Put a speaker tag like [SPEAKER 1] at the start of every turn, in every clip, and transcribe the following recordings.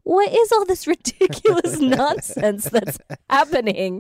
[SPEAKER 1] What is all this ridiculous nonsense that's happening?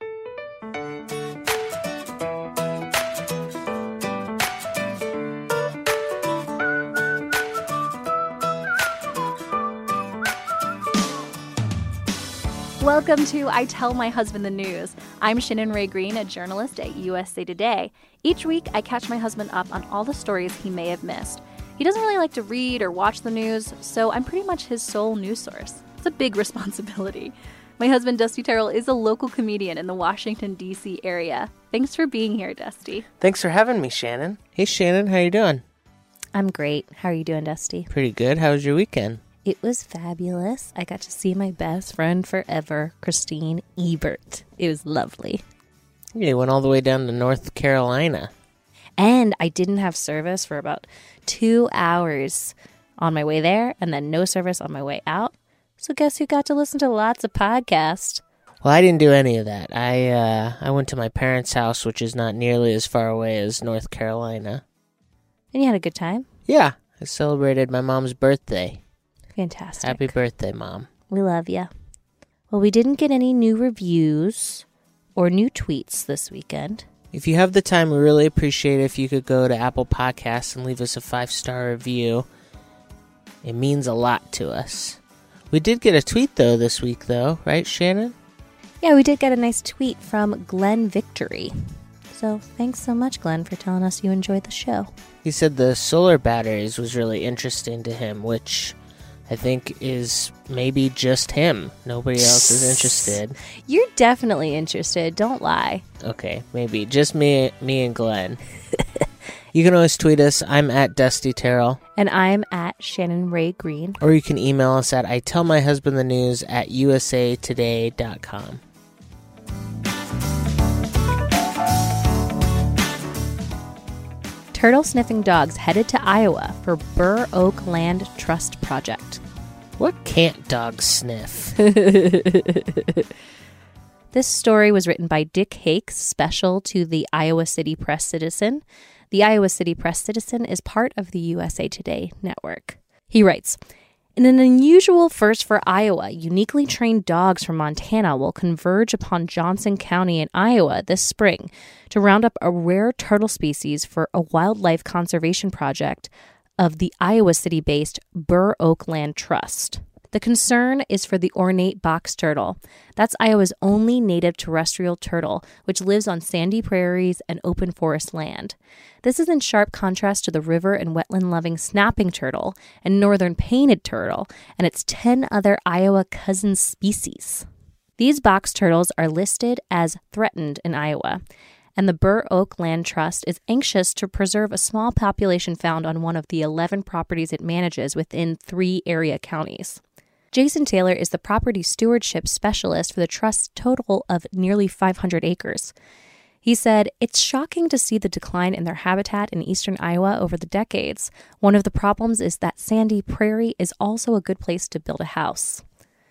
[SPEAKER 1] Welcome to I Tell My Husband the News. I'm Shannon Ray Green, a journalist at USA Today. Each week, I catch my husband up on all the stories he may have missed. He doesn't really like to read or watch the news, so I'm pretty much his sole news source. It's a big responsibility. My husband, Dusty Terrell, is a local comedian in the Washington, D.C. area. Thanks for being here, Dusty.
[SPEAKER 2] Thanks for having me, Shannon. Hey, Shannon, how you doing?
[SPEAKER 1] I'm great. How are you doing, Dusty?
[SPEAKER 2] Pretty good. How was your weekend?
[SPEAKER 1] It was fabulous. I got to see my best friend forever, Christine Ebert. It was lovely.
[SPEAKER 2] Yeah, you went all the way down to North Carolina.
[SPEAKER 1] And I didn't have service for about 2 hours on my way there, and then no service on my way out. So guess who got to listen to lots of podcasts?
[SPEAKER 2] Well, I didn't do any of that. I went to my parents' house, which is not nearly as far away as North Carolina.
[SPEAKER 1] And you had a good time?
[SPEAKER 2] Yeah, I celebrated my mom's birthday.
[SPEAKER 1] Fantastic.
[SPEAKER 2] Happy birthday, Mom.
[SPEAKER 1] We love you. Well, we didn't get any new reviews or new tweets this weekend.
[SPEAKER 2] If you have the time, we really appreciate it if you could go to Apple Podcasts and leave us a 5-star review. It means a lot to us. We did get a tweet, though, this week, though. Right, Shannon?
[SPEAKER 1] Yeah, we did get a nice tweet from Glenn Victory. So thanks so much, Glenn, for telling us you enjoyed the show.
[SPEAKER 2] He said the solar batteries was really interesting to him, which I think is maybe just him. Nobody else is interested.
[SPEAKER 1] You're definitely interested. Don't lie.
[SPEAKER 2] Okay, maybe. Just me and Glenn. You can always tweet us. I'm at Dusty Terrell.
[SPEAKER 1] And I'm at Shannon Ray Green.
[SPEAKER 2] Or you can email us at itellmyhusbandthenews@usatoday.com.
[SPEAKER 1] Turtle-sniffing dogs headed to Iowa for Burr Oak Land Trust Project.
[SPEAKER 2] What can't dogs sniff?
[SPEAKER 1] This story was written by Dick Hakes, special to the Iowa City Press Citizen. The Iowa City Press Citizen is part of the USA Today network. He writes, in an unusual first for Iowa, uniquely trained dogs from Montana will converge upon Johnson County in Iowa this spring to round up a rare turtle species for a wildlife conservation project of the Iowa City-based Burr Oak Land Trust. The concern is for the ornate box turtle. That's Iowa's only native terrestrial turtle, which lives on sandy prairies and open forest land. This is in sharp contrast to the river and wetland-loving snapping turtle and northern painted turtle and its 10 other Iowa cousin species. These box turtles are listed as threatened in Iowa, and the Burr Oak Land Trust is anxious to preserve a small population found on one of the 11 properties it manages within 3 area counties. Jason Taylor is the property stewardship specialist for the trust's total of nearly 500 acres. He said, it's shocking to see the decline in their habitat in eastern Iowa over the decades. One of the problems is that sandy prairie is also a good place to build a house.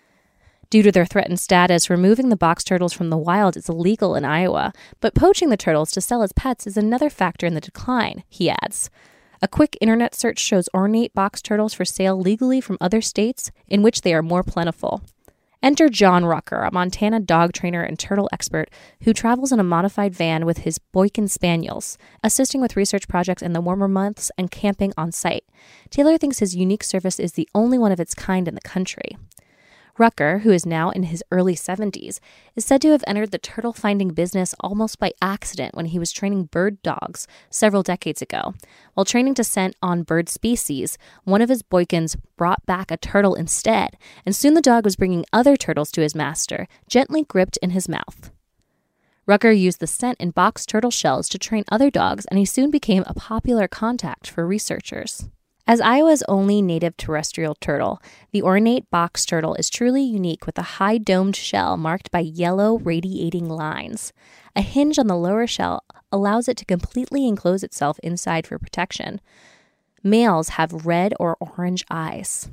[SPEAKER 1] Due to their threatened status, removing the box turtles from the wild is illegal in Iowa, but poaching the turtles to sell as pets is another factor in the decline, he adds. A quick internet search shows ornate box turtles for sale legally from other states in which they are more plentiful. Enter John Rucker, a Montana dog trainer and turtle expert who travels in a modified van with his Boykin Spaniels, assisting with research projects in the warmer months and camping on site. Taylor thinks his unique service is the only one of its kind in the country. Rucker, who is now in his early 70s, is said to have entered the turtle finding business almost by accident when he was training bird dogs several decades ago. While training to scent on bird species, one of his Boykins brought back a turtle instead, and soon the dog was bringing other turtles to his master, gently gripped in his mouth. Rucker used the scent in box turtle shells to train other dogs, and he soon became a popular contact for researchers. As Iowa's only native terrestrial turtle, the ornate box turtle is truly unique with a high domed shell marked by yellow radiating lines. A hinge on the lower shell allows it to completely enclose itself inside for protection. Males have red or orange eyes.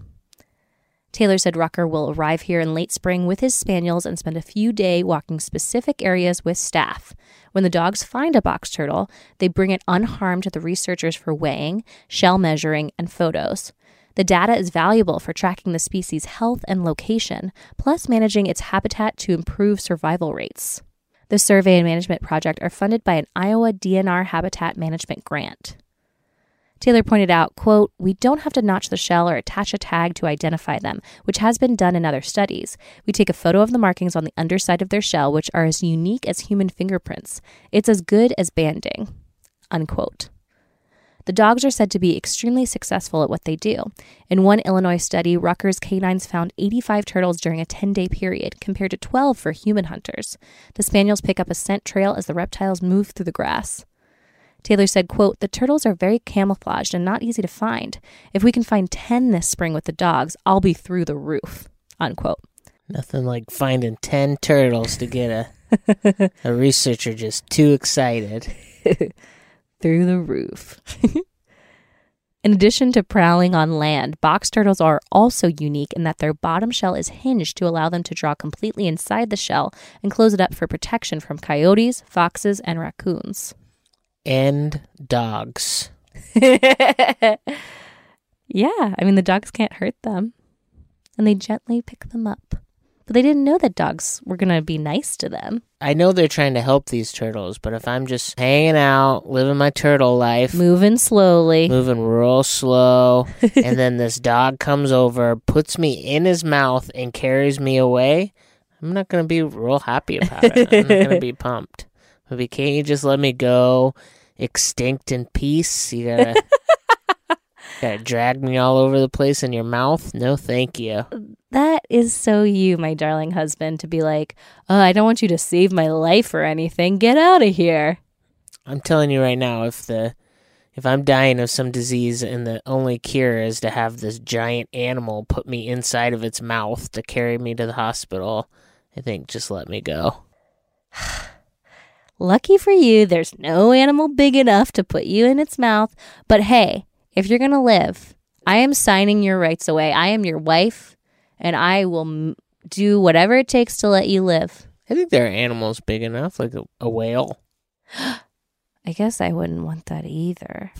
[SPEAKER 1] Taylor said Rucker will arrive here in late spring with his spaniels and spend a few days walking specific areas with staff. When the dogs find a box turtle, they bring it unharmed to the researchers for weighing, shell measuring, and photos. The data is valuable for tracking the species' health and location, plus managing its habitat to improve survival rates. The survey and management project are funded by an Iowa DNR habitat management grant. Taylor pointed out, quote, "We don't have to notch the shell or attach a tag to identify them, which has been done in other studies. We take a photo of the markings on the underside of their shell, which are as unique as human fingerprints. It's as good as banding," unquote. The dogs are said to be extremely successful at what they do. In one Illinois study, Rutgers canines found 85 turtles during a 10-day period, compared to 12 for human hunters. The spaniels pick up a scent trail as the reptiles move through the grass. Taylor said, quote, "The turtles are very camouflaged and not easy to find. If we can find 10 this spring with the dogs, I'll be through the roof," unquote.
[SPEAKER 2] Nothing like finding 10 turtles to get a researcher just too excited.
[SPEAKER 1] Through the roof. In addition to prowling on land, box turtles are also unique in that their bottom shell is hinged to allow them to draw completely inside the shell and close it up for protection from coyotes, foxes, and raccoons.
[SPEAKER 2] And dogs.
[SPEAKER 1] Yeah, I mean, the dogs can't hurt them. And they gently pick them up. But they didn't know that dogs were going to be nice to them.
[SPEAKER 2] I know they're trying to help these turtles, but if I'm just hanging out, living my turtle life,
[SPEAKER 1] moving slowly,
[SPEAKER 2] moving real slow, and then this dog comes over, puts me in his mouth, and carries me away, I'm not going to be real happy about it. I'm not going to be pumped. Maybe, can't you just let me go extinct in peace? You gotta drag me all over the place in your mouth? No, thank you.
[SPEAKER 1] That is so you, my darling husband, to be like, "Oh, I don't want you to save my life or anything. Get out of here."
[SPEAKER 2] I'm telling you right now, if I'm dying of some disease and the only cure is to have this giant animal put me inside of its mouth to carry me to the hospital, I think just let me go.
[SPEAKER 1] Lucky for you, there's no animal big enough to put you in its mouth. But hey, if you're going to live, I am signing your rights away. I am your wife, and I will do whatever it takes to let you live.
[SPEAKER 2] I think there are animals big enough, like a whale.
[SPEAKER 1] I guess I wouldn't want that either.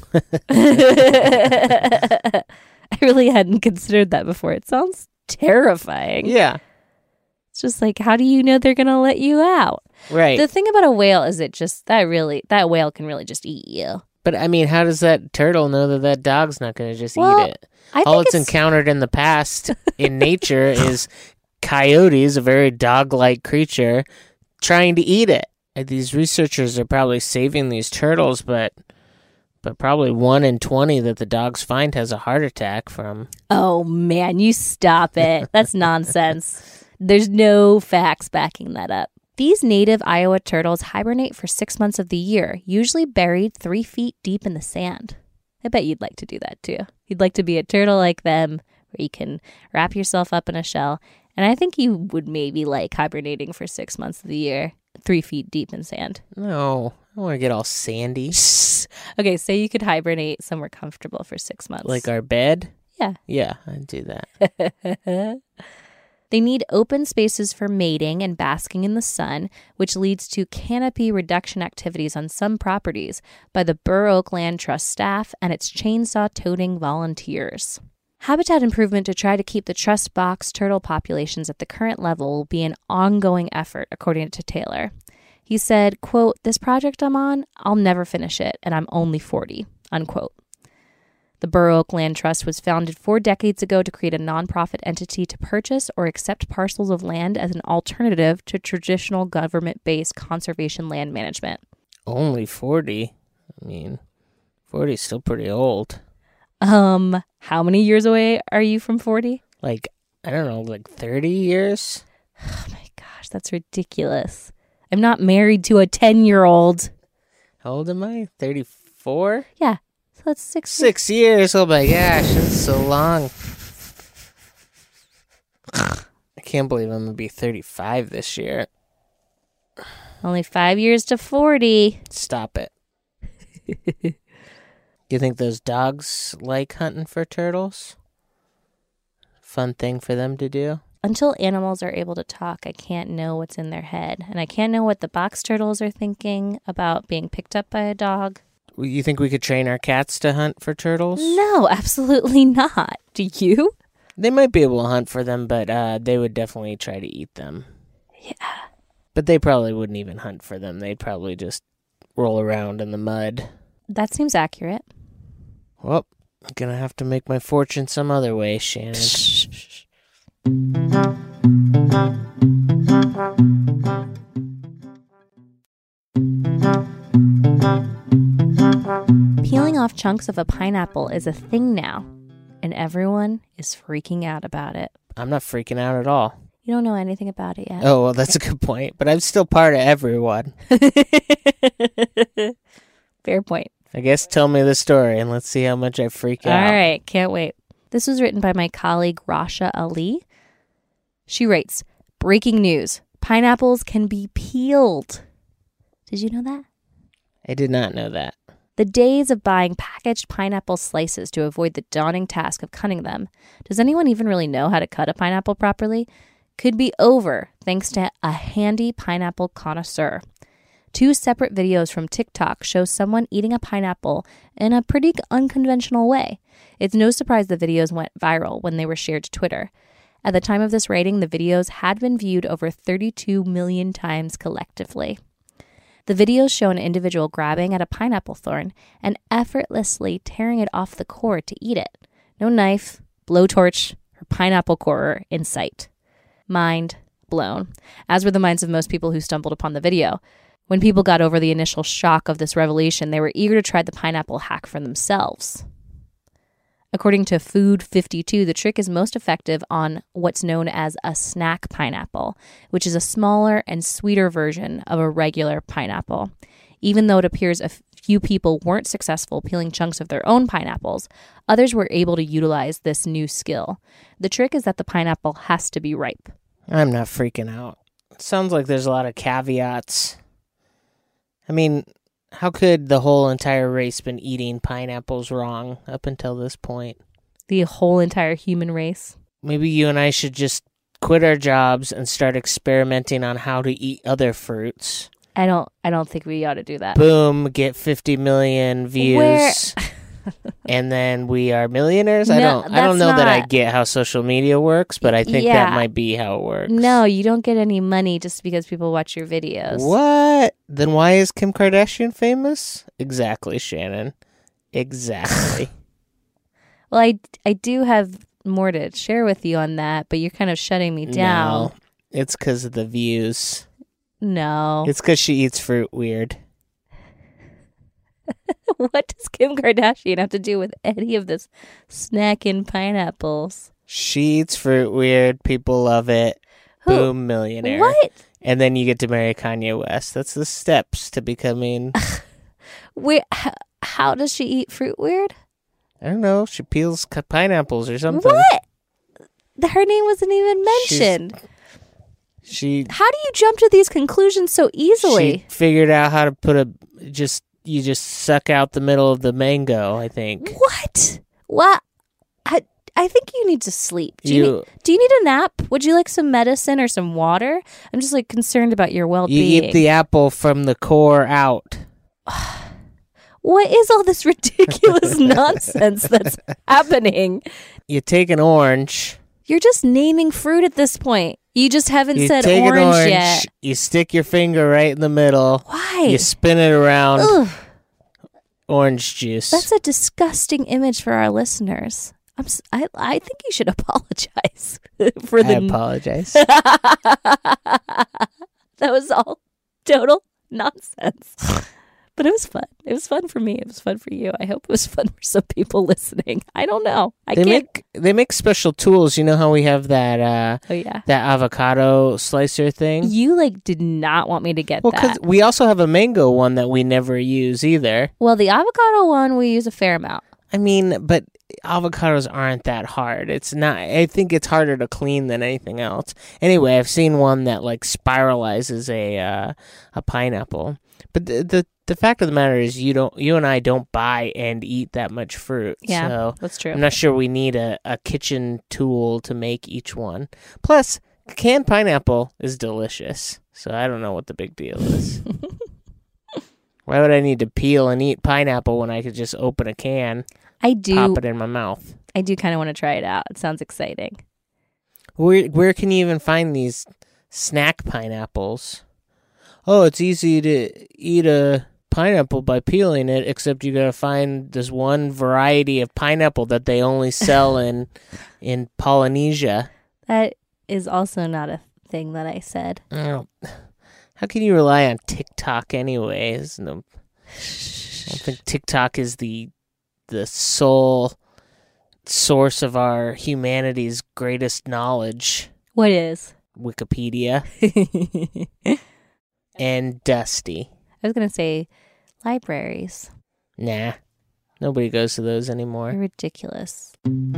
[SPEAKER 1] I really hadn't considered that before. It sounds terrifying.
[SPEAKER 2] Yeah.
[SPEAKER 1] It's just like, how do you know they're going to let you out?
[SPEAKER 2] Right.
[SPEAKER 1] The thing about a whale is that whale can really just eat you.
[SPEAKER 2] But, I mean, how does that turtle know that dog's not going to just eat it?
[SPEAKER 1] All
[SPEAKER 2] it's encountered in the past in nature is coyotes, a very dog-like creature, trying to eat it. These researchers are probably saving these turtles, but probably 1 in 20 that the dogs find has a heart attack from.
[SPEAKER 1] Oh, man, you stop it. That's nonsense. There's no facts backing that up. These native Iowa turtles hibernate for 6 months of the year, usually buried 3 feet deep in the sand. I bet you'd like to do that too. You'd like to be a turtle like them, where you can wrap yourself up in a shell. And I think you would maybe like hibernating for 6 months of the year, 3 feet deep in sand.
[SPEAKER 2] No, I don't want to get all sandy.
[SPEAKER 1] Okay, so you could hibernate somewhere comfortable for 6 months.
[SPEAKER 2] Like our bed?
[SPEAKER 1] Yeah.
[SPEAKER 2] Yeah, I'd do that.
[SPEAKER 1] They need open spaces for mating and basking in the sun, which leads to canopy reduction activities on some properties by the Burr Oak Land Trust staff and its chainsaw-toting volunteers. Habitat improvement to try to keep the trust box turtle populations at the current level will be an ongoing effort, according to Taylor. He said, quote, "This project I'm on, I'll never finish it, and I'm only 40, unquote. The Burr Oak Land Trust was founded 4 decades ago to create a nonprofit entity to purchase or accept parcels of land as an alternative to traditional government-based conservation land management.
[SPEAKER 2] Only 40? I mean, 40 is still pretty old.
[SPEAKER 1] How many years away are you from 40?
[SPEAKER 2] Like, I don't know, like 30 years?
[SPEAKER 1] Oh my gosh, that's ridiculous. I'm not married to a 10-year-old.
[SPEAKER 2] How old am I? 34?
[SPEAKER 1] Yeah. So that's 6 years.
[SPEAKER 2] 6 years. Oh my gosh, that's so long. I can't believe I'm going to be 35 this year.
[SPEAKER 1] Only 5 years to 40.
[SPEAKER 2] Stop it. Do you think those dogs like hunting for turtles? Fun thing for them to do?
[SPEAKER 1] Until animals are able to talk, I can't know what's in their head. And I can't know what the box turtles are thinking about being picked up by a dog.
[SPEAKER 2] You think we could train our cats to hunt for turtles?
[SPEAKER 1] No, absolutely not. Do you?
[SPEAKER 2] They might be able to hunt for them, but they would definitely try to eat them.
[SPEAKER 1] Yeah.
[SPEAKER 2] But they probably wouldn't even hunt for them. They'd probably just roll around in the mud.
[SPEAKER 1] That seems accurate.
[SPEAKER 2] Well, I'm going to have to make my fortune some other way, Shannon.
[SPEAKER 1] Peeling off chunks of a pineapple is a thing now, and everyone is freaking out about it.
[SPEAKER 2] I'm not freaking out at all.
[SPEAKER 1] You don't know anything about it yet.
[SPEAKER 2] Oh, well, that's a good point. But I'm still part of everyone.
[SPEAKER 1] Fair point.
[SPEAKER 2] I guess tell me the story and let's see how much I freak out.
[SPEAKER 1] All right, can't wait. This was written by my colleague Rasha Ali. She writes, breaking news, pineapples can be peeled. Did you know that?
[SPEAKER 2] I did not know that.
[SPEAKER 1] The days of buying packaged pineapple slices to avoid the daunting task of cutting them, does anyone even really know how to cut a pineapple properly, could be over thanks to a handy pineapple connoisseur. 2 separate videos from TikTok show someone eating a pineapple in a pretty unconventional way. It's no surprise the videos went viral when they were shared to Twitter. At the time of this writing, the videos had been viewed over 32 million times collectively. The videos show an individual grabbing at a pineapple thorn and effortlessly tearing it off the core to eat it. No knife, blowtorch, or pineapple corer in sight. Mind blown, as were the minds of most people who stumbled upon the video. When people got over the initial shock of this revelation, they were eager to try the pineapple hack for themselves. According to Food 52, the trick is most effective on what's known as a snack pineapple, which is a smaller and sweeter version of a regular pineapple. Even though it appears a few people weren't successful peeling chunks of their own pineapples, others were able to utilize this new skill. The trick is that the pineapple has to be ripe.
[SPEAKER 2] I'm not freaking out. It sounds like there's a lot of caveats. I mean, how could the whole entire race been eating pineapples wrong up until this point?
[SPEAKER 1] The whole entire human race.
[SPEAKER 2] Maybe you and I should just quit our jobs and start experimenting on how to eat other fruits.
[SPEAKER 1] I don't think we ought to do that.
[SPEAKER 2] Boom, get 50 million views. And then we are millionaires? I don't know that I get how social media works, but I think that might be how it works.
[SPEAKER 1] No, you don't get any money just because people watch your videos.
[SPEAKER 2] What? Then why is Kim Kardashian famous? Exactly, Shannon. Exactly.
[SPEAKER 1] Well, I do have more to share with you on that, but you're kind of shutting me down.
[SPEAKER 2] No, it's because of the views.
[SPEAKER 1] No.
[SPEAKER 2] It's because she eats fruit weird.
[SPEAKER 1] What does Kim Kardashian have to do with any of this snacking pineapples?
[SPEAKER 2] She eats fruit weird. People love it.
[SPEAKER 1] Who?
[SPEAKER 2] Boom, millionaire.
[SPEAKER 1] What?
[SPEAKER 2] And then you get to marry Kanye West. That's the steps to becoming...
[SPEAKER 1] Wait, how does she eat fruit weird?
[SPEAKER 2] I don't know. She peels pineapples or something.
[SPEAKER 1] What? Her name wasn't even mentioned. How do you jump to these conclusions so easily?
[SPEAKER 2] She figured out how to put you just suck out the middle of the mango, I think.
[SPEAKER 1] What? What? I think you need to sleep. Do you need a nap? Would you like some medicine or some water? I'm just concerned about your well-being.
[SPEAKER 2] You eat the apple from the core out.
[SPEAKER 1] What is all this ridiculous nonsense that's happening?
[SPEAKER 2] You take an orange.
[SPEAKER 1] You're just naming fruit at this point. You just haven't said orange yet.
[SPEAKER 2] You stick your finger right in the middle.
[SPEAKER 1] Why?
[SPEAKER 2] You spin it around.
[SPEAKER 1] Ugh.
[SPEAKER 2] Orange juice.
[SPEAKER 1] That's a disgusting image for our listeners. I think you should apologize for
[SPEAKER 2] I apologize.
[SPEAKER 1] That was all total nonsense. But it was fun. It was fun for me. It was fun for you. I hope it was fun for some people listening. I don't know.
[SPEAKER 2] They make special tools. You know how we have that that avocado slicer thing?
[SPEAKER 1] You did not want me to get that.
[SPEAKER 2] Well, because we also have a mango one that we never use either.
[SPEAKER 1] Well, the avocado one we use a fair amount.
[SPEAKER 2] I mean, but avocados aren't that hard. It's not. I think it's harder to clean than anything else. Anyway, I've seen one that spiralizes a pineapple. But the fact of the matter is, you and I don't buy and eat that much fruit.
[SPEAKER 1] Yeah,
[SPEAKER 2] so
[SPEAKER 1] that's true.
[SPEAKER 2] I'm not sure we need a kitchen tool to make each one. Plus, canned pineapple is delicious. So I don't know what the big deal is. Why would I need to peel and eat pineapple when I could just open a can,
[SPEAKER 1] I do
[SPEAKER 2] pop it in my mouth?
[SPEAKER 1] I do kind of want to try it out. It sounds exciting.
[SPEAKER 2] Where can you even find these snack pineapples? Oh, it's easy to eat a pineapple by peeling it, except you gotta find this one variety of pineapple that they only sell in Polynesia.
[SPEAKER 1] That is also not a thing that I said.
[SPEAKER 2] Oh, how can you rely on TikTok anyways? No, I don't think TikTok is the sole source of our humanity's greatest knowledge.
[SPEAKER 1] What is?
[SPEAKER 2] Wikipedia. And Dusty.
[SPEAKER 1] I was going to say libraries.
[SPEAKER 2] Nah. Nobody goes to those anymore.
[SPEAKER 1] They're ridiculous.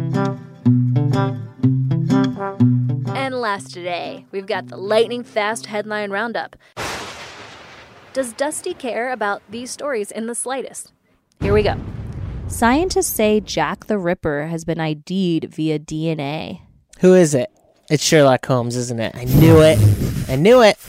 [SPEAKER 3] And last today, we've got the lightning fast headline roundup. Does Dusty care about these stories in the slightest?
[SPEAKER 1] Here we go. Scientists say Jack the Ripper has been ID'd via DNA.
[SPEAKER 2] Who is it? It's Sherlock Holmes, isn't it? I knew it. I knew it.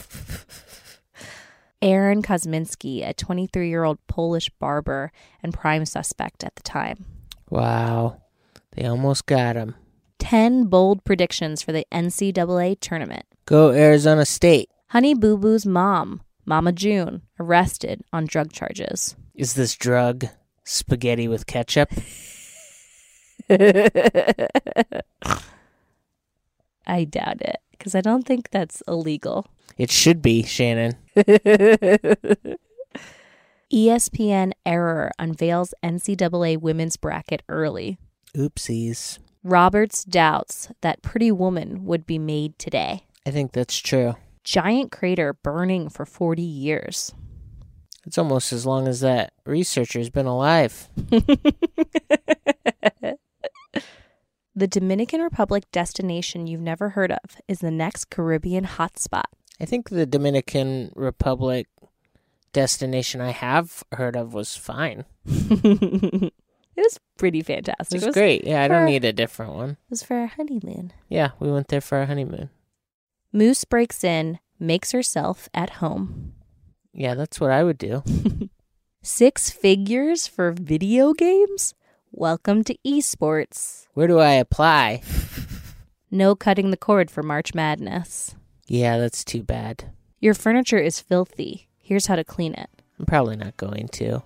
[SPEAKER 1] Aaron Kosminski, a 23-year-old Polish barber and prime suspect at the time.
[SPEAKER 2] Wow. They almost got him.
[SPEAKER 1] 10 bold predictions for the NCAA tournament.
[SPEAKER 2] Go Arizona State.
[SPEAKER 1] Honey Boo Boo's mom, Mama June, arrested on drug charges.
[SPEAKER 2] Is this drug spaghetti with ketchup?
[SPEAKER 1] I doubt it, because I don't think that's illegal.
[SPEAKER 2] It should be, Shannon.
[SPEAKER 1] ESPN error unveils NCAA women's bracket early.
[SPEAKER 2] Oopsies.
[SPEAKER 1] Roberts doubts that Pretty Woman would be made today.
[SPEAKER 2] I think that's true.
[SPEAKER 1] Giant crater burning for 40 years.
[SPEAKER 2] It's almost as long as that researcher's been alive.
[SPEAKER 1] The Dominican Republic destination you've never heard of is the next Caribbean hotspot.
[SPEAKER 2] I think the Dominican Republic destination I have heard of was fine.
[SPEAKER 1] It was pretty fantastic.
[SPEAKER 2] It was great. Yeah, I don't need a different one.
[SPEAKER 1] It was for our honeymoon.
[SPEAKER 2] Yeah, we went there for our honeymoon.
[SPEAKER 1] Moose breaks in, makes herself at home.
[SPEAKER 2] Yeah, that's what I would do.
[SPEAKER 1] 6 figures for video games? Welcome to esports.
[SPEAKER 2] Where do I apply?
[SPEAKER 1] No cutting the cord for March Madness.
[SPEAKER 2] Yeah, that's too bad.
[SPEAKER 1] Your furniture is filthy. Here's how to clean it.
[SPEAKER 2] I'm probably not going to.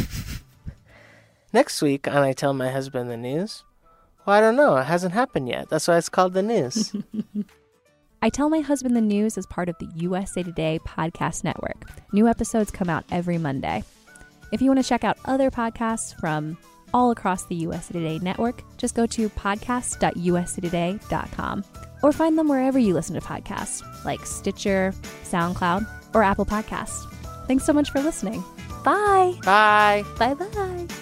[SPEAKER 2] Next week on I Tell My Husband the News. Well, I don't know. It hasn't happened yet. That's why it's called the news.
[SPEAKER 1] I Tell My Husband the News is part of the USA Today podcast network. New episodes come out every Monday. If you want to check out other podcasts from all across the USA Today network, just go to podcast.usatoday.com or find them wherever you listen to podcasts, like Stitcher, SoundCloud, or Apple Podcasts. Thanks so much for listening. Bye.
[SPEAKER 2] Bye.
[SPEAKER 1] Bye-bye.